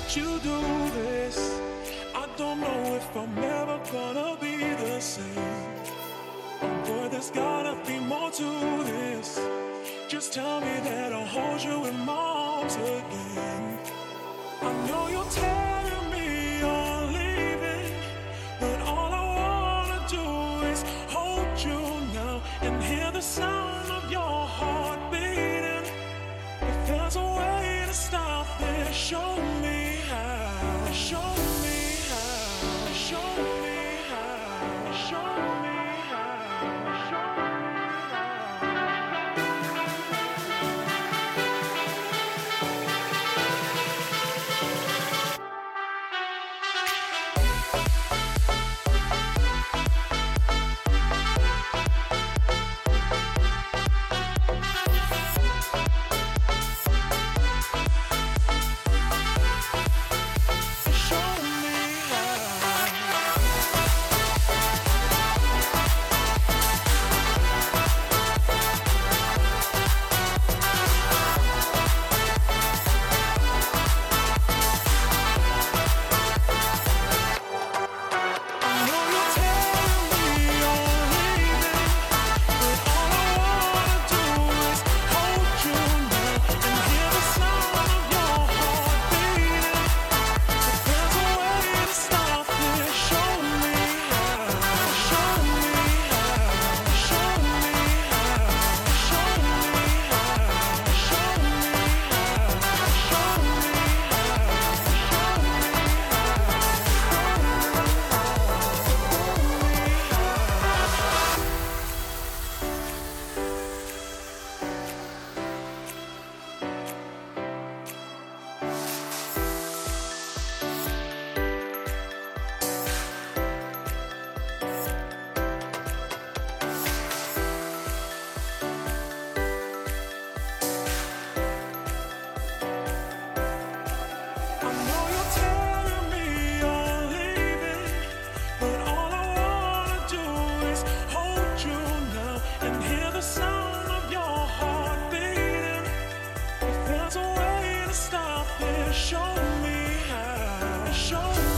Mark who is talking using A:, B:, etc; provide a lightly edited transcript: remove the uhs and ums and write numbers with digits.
A: let you do this. I don't know if I'm ever gonna be the same. Oh boy, there's gotta be more to this. Just tell me that I'll hold you in my arms again. I know you're telling me you're leaving, but all I wanna do is hold you now and hear the sound of your heart beating. If there's a way to stop this, show me how. Show me how. Show me how. Show me how. Show me how. Show me how. Show me